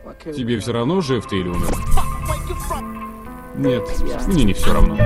Тебе все равно, жив ты или умер? Нет, мне не все равно.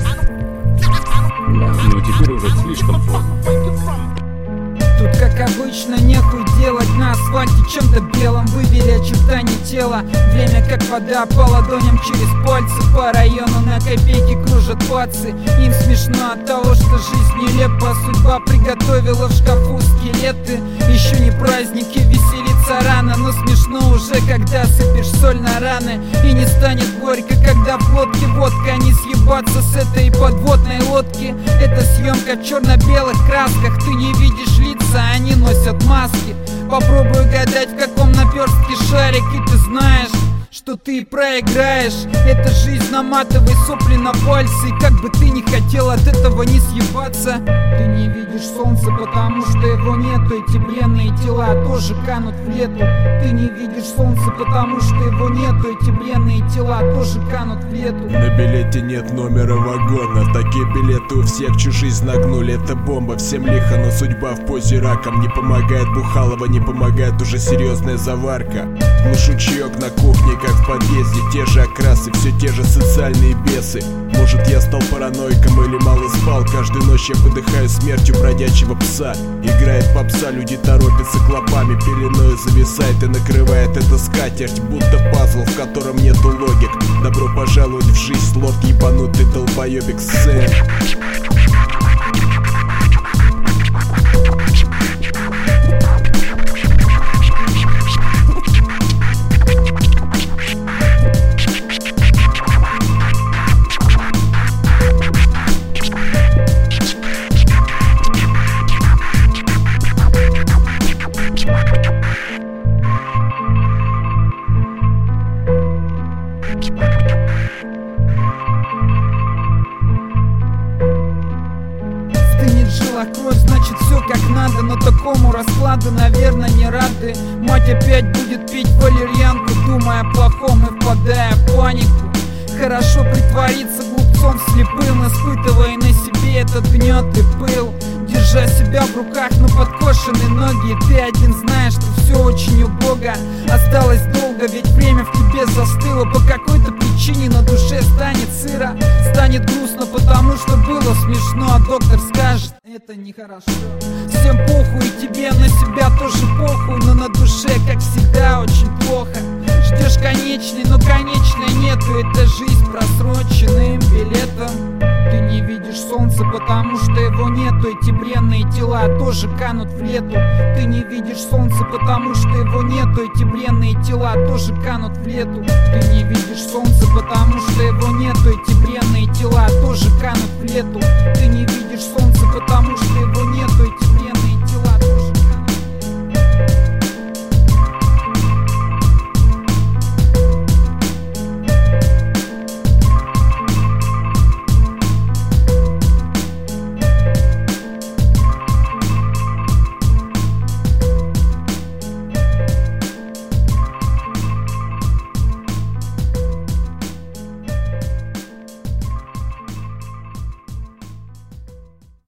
Но теперь уже слишком поздно. Тут, как обычно, нехуй делать на асфальте чем-то белым. Вывели очертания тела. Время как вода по ладоням через пальцы. По району на копейки кружат пацы. Им смешно от того, что жизнь нелепа. Судьба приготовила в шкафу скелеты. Еще не праздники, веселиться рано. Но смешно уже, когда сыпешь соль на раны. И не станет горько, когда в лодке водка. Не съебаться с этой подводной лодки. Это съемка в черно-белых красках. Ты не видишь лица, они носят маски. Попробуй гадать, в каком наперстке шарик. И ты знаешь, что ты проиграешь. Это жизнь, наматывай сопли на пальцы. И как бы ты ни хотел от этого не съебаться, ты не видишь солнца, потому что его нету. Эти бренные тела тоже канут в лету. Ты не видишь солнца, потому что его нету. Эти бренные тела тоже канут в лету. На билете нет номера вагона. Такие билеты у всех чужие нагнули. Это бомба, всем лихо, но судьба в позе раком. Не помогает Бухалова, не помогает уже серьезная заварка. Глушу чаек на кухне, как в подъезде. Те же окрасы, все те же социальные бесы. Может, я стал параноиком или мало спал. Каждую ночь я выдыхаю смертью бродячего пса. Играет попса, люди торопятся клопами. Пеленой зависает и накрывает эта скатерть, будто пазл, в котором нету логик. Добро пожаловать в жизнь, слот ебанутый долбоебик сцен. Кровь, значит все как надо, но такому раскладу, наверное, не рады. Мать опять будет пить валерьянку, думая о плохом и впадая в панику. Хорошо притвориться глупцом слепым, испытывая на себе этот гнет и пыл. Держа себя в руках, но подкошены ноги. Ты один знаешь, что все очень убого. Осталось долго, ведь время в тебе застыло. По какой-то причине на душе станет сыро. Станет грустно, потому что было смешно. А доктор скажет, это нехорошо. Всем похуй, и тебе на себя тоже похуй. Но на душе, как всегда, очень плохо. Ждешь конечный, но конечной нету. Это жизнь просроченным билетом. Ты не видишь солнца, потому что его нету. Эти бренные тела тоже канут в лету. Ты не видишь солнца, потому что его нету. Эти бренные тела тоже канут в лету. Ты не видишь солнца, потому что его нету. Эти бренные тела тоже канут в лету. Ты не видишь солнца, потому что